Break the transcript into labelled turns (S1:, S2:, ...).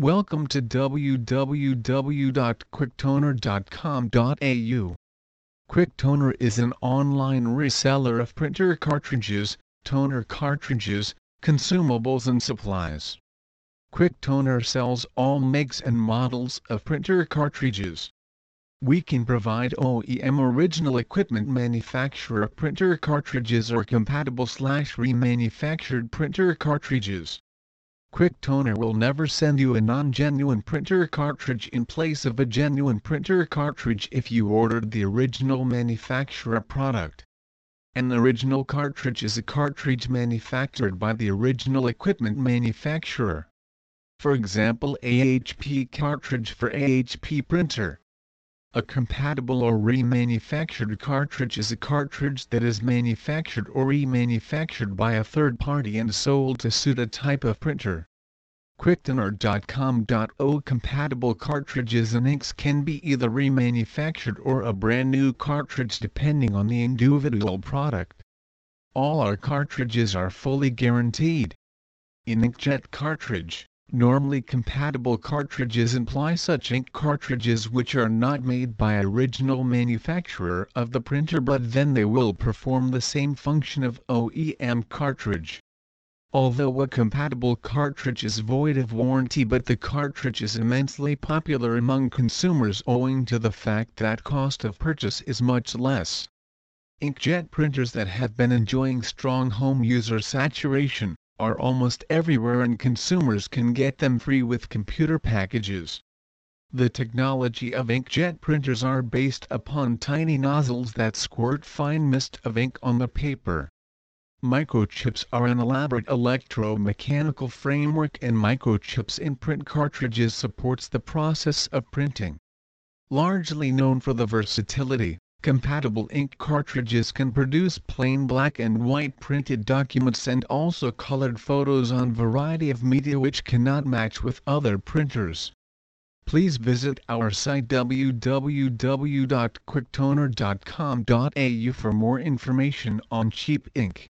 S1: Welcome to www.quicktoner.com.au. QuickToner is an online reseller of printer cartridges, toner cartridges, consumables and supplies. QuickToner sells all makes and models of printer cartridges. We can provide OEM original equipment manufacturer printer cartridges or compatible/remanufactured printer cartridges. QuickToner will never send you a non-genuine printer cartridge in place of a genuine printer cartridge if you ordered the original manufacturer product. An original cartridge is a cartridge manufactured by the original equipment manufacturer. For example, a HP cartridge for a HP printer. A compatible or remanufactured cartridge is a cartridge that is manufactured or remanufactured by a third party and sold to suit a type of printer. QuickToner.com.au compatible cartridges and inks can be either remanufactured or a brand new cartridge depending on the individual product. All our cartridges are fully guaranteed. In inkjet cartridge, normally compatible cartridges imply such ink cartridges which are not made by original manufacturer of the printer, but then they will perform the same function of OEM cartridge. Although a compatible cartridge is void of warranty, but the cartridge is immensely popular among consumers owing to the fact that cost of purchase is much less. Inkjet printers that have been enjoying strong home user saturation are almost everywhere and consumers can get them free with computer packages. The technology of inkjet printers are based upon tiny nozzles that squirt fine mist of ink on the paper. Microchips are an elaborate electromechanical framework, and microchips in print cartridges supports the process of printing. Largely known for the versatility, compatible ink cartridges can produce plain black and white printed documents and also colored photos on variety of media which cannot match with other printers. Please visit our site www.quicktoner.com.au for more information on cheap ink.